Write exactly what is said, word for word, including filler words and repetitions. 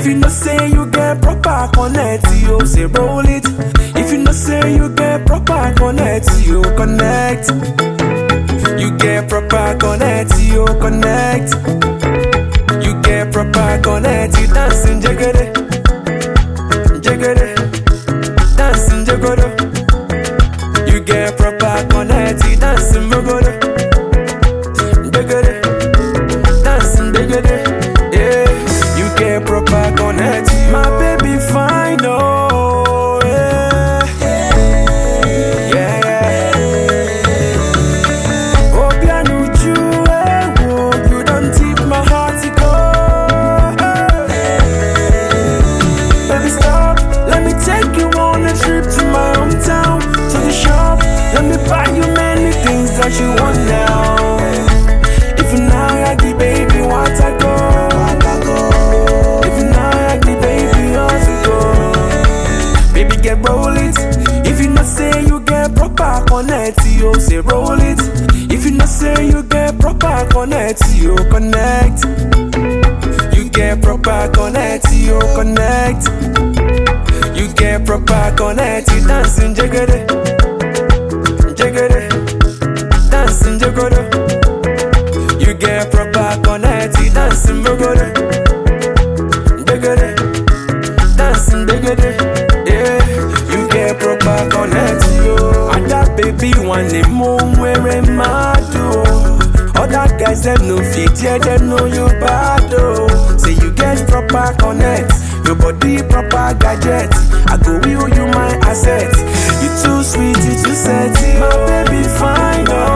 If you know say you get proper connect, you say roll it. If you know say you get proper connect, you connect. You get proper connect, you connect. You get proper connect, you dancing jagger, jagger, dancing jagger. You get proper connect, you dancing jagger, jagger, dancing jagger. Yeah, you get proper connect, my baby fine oh yeah, yeah yeah. Oh piano you, oh you don't tip my heart to go. Baby stop, let me take you on a trip to my hometown, to the shop. Let me buy you many things that you want now. If you now like the baby, want I go. If you now like the baby, want to go. Baby get roll it. If you not say you get proper connect, you say roll it. If you not say you get proper connect, you connect. You get proper connect, you connect. You get proper connect, you dancing jagger, jagger, dancing jagger. You get proper connect, you dancing jagger, jagger, dancing jagger. Yeah, you get proper connect, yo. And that baby want the moon wearing mad oh. Other guys them no fit, yeah them know you bad oh. Say you get proper connect, your body proper gadget. I go will you my asset. You too sweet, you too sexy, my baby fine oh.